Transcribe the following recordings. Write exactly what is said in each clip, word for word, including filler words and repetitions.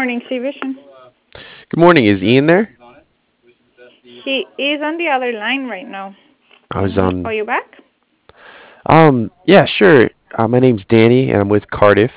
morning, Vision. Good morning. Is Ian there? He is on the other line right now. I You want was me to call on. you back? Um, yeah, sure. Uh, my name's Danny, and I'm with Cardiff,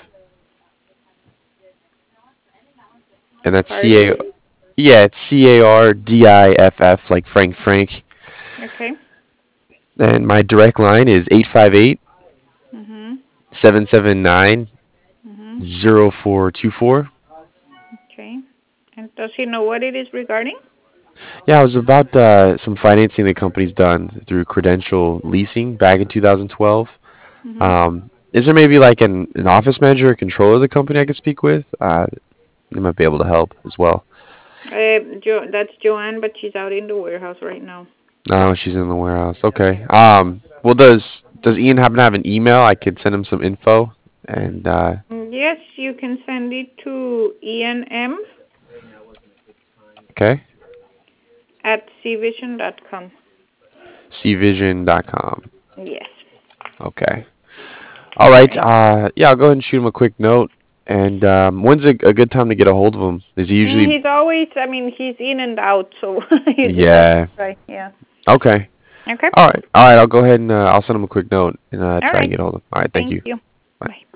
and that's C A. Cardiff? Yeah, it's C A R D I F F, like Frank Frank. Okay. And my direct line is eight five eight Mhm. seven seven nine Mhm. zero four two four. Okay. And does he know what it is regarding? Yeah, it was about uh, some financing the company's done through Credential Leasing back in two thousand twelve. Mhm. Um, is there maybe like an, an office manager or controller of the company I could speak with? Uh, they might be able to help as well. Uh, jo- that's Joanne, but she's out in the warehouse right now. No, she's in the warehouse. Okay. Um. Well, does does Ian happen to have an email? I could send him some info. And uh, Mm, Yes, you can send it to Ian M okay, at cvision dot com. c vision dot com. Yes. Okay. All All right. right. Uh, yeah, I'll go ahead and shoot him a quick note. And um, when's a, a good time to get a hold of him? Is he Mm, usually? He's always, I mean, he's in and out, so you just have to Yeah. try. Yeah. Okay. Okay. All right. All right. I'll go ahead and uh, I'll send him a quick note and uh, All try and right. get a hold of him. All right. Thank Thank you. you. Bye. Bye.